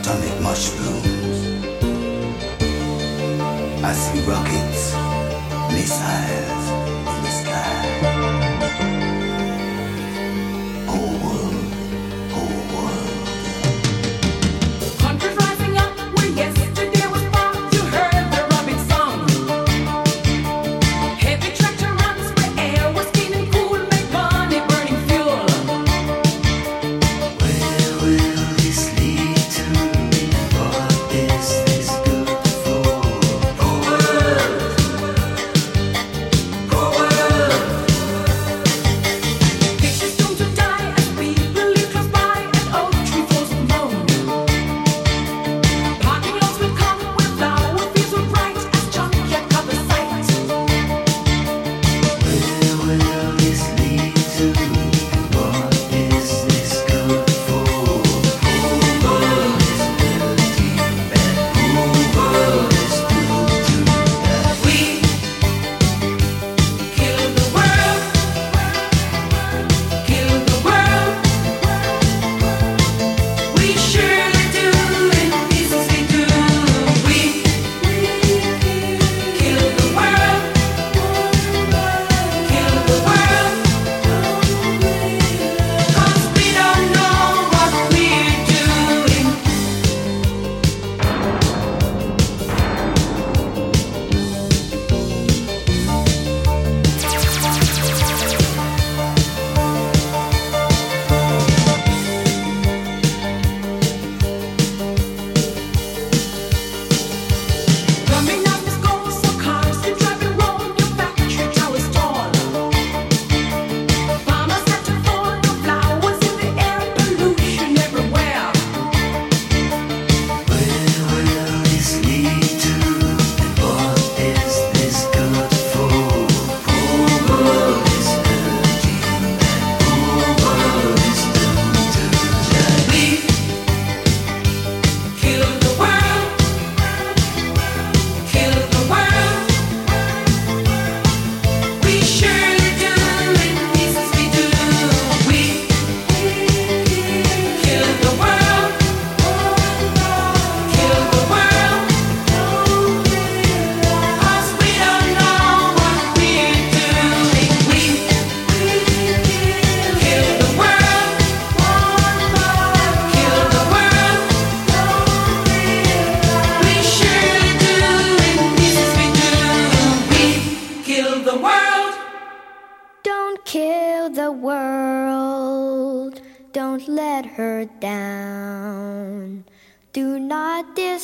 atomic mushrooms. I see rockets, missiles in the sky. Whole world, whole world. Countries rising up where yesterday was fog. You heard the rubbing song. Heavy tractor runs where air was clean and cool. Make money burning fuel. Where will this lead to? What is this good for? Whole world, whole world. Pictures doomed to die as people live close by and oak tree falls with moan. Parking lots will come where flower fields will bright as junkyard cover sight. Where will this lead to? What is this good for? Whole world is dirty and whole world is doomed to die. We kill the world, kill the world. We surely do, and pieces we do. We kill the world, kill the world. 'Cause we don't know what we're doing. Coming up is gold, so cars can drive and roll. Your factory towers tall. Farmers have to fall, no flowers in the air, pollution everywhere. Where will this lead to? And what is this good for? Whole world is dirty and whole world is doomed to die. We kill the world, kill the world. We surely do, in pieces we do. We kill the world, kill the world. 'Cause we don't know what we're doing. We kill the world, kill the world. We surely do, in pieces we do. We kill the world. Don't kill the world. Don't let her down. Do not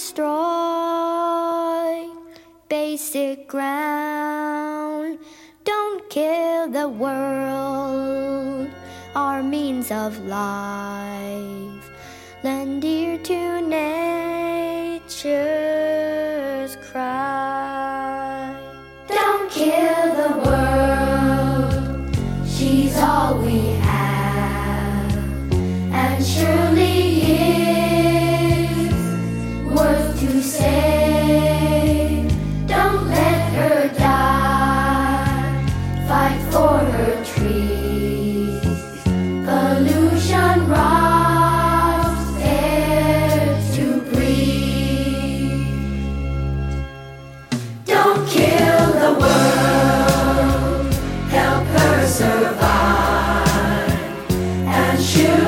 destroy basic ground. Don't kill the world. Our means of life. Lend ear to nature's cry. Don't kill the world. She's all we have, and surely is worth to save. Don't let her die. Fight for her trees. Pollution robs air to breathe. Don't kill the world. Help her survive. And she'll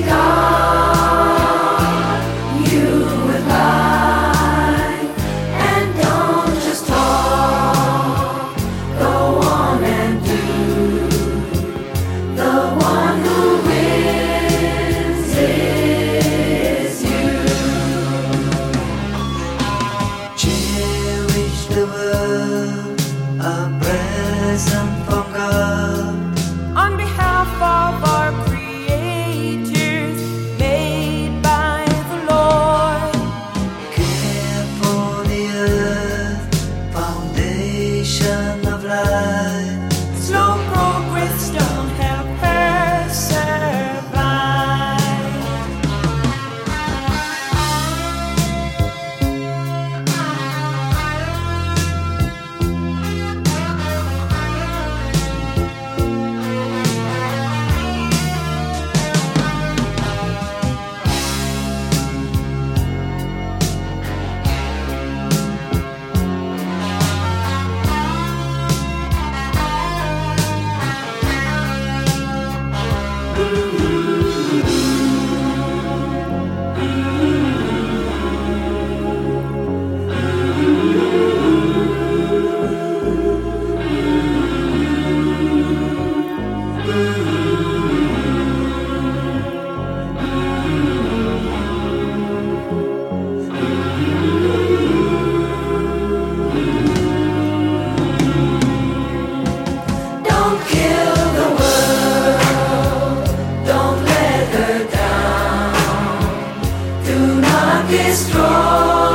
regard you with life. And don't just talk. Go on and do. The one who wins is you. Cherish the world, a present from God. On behalf of our creators, made by the Lord. Care for the earth, foundation of life. Slow progress don't help her survive. destroy.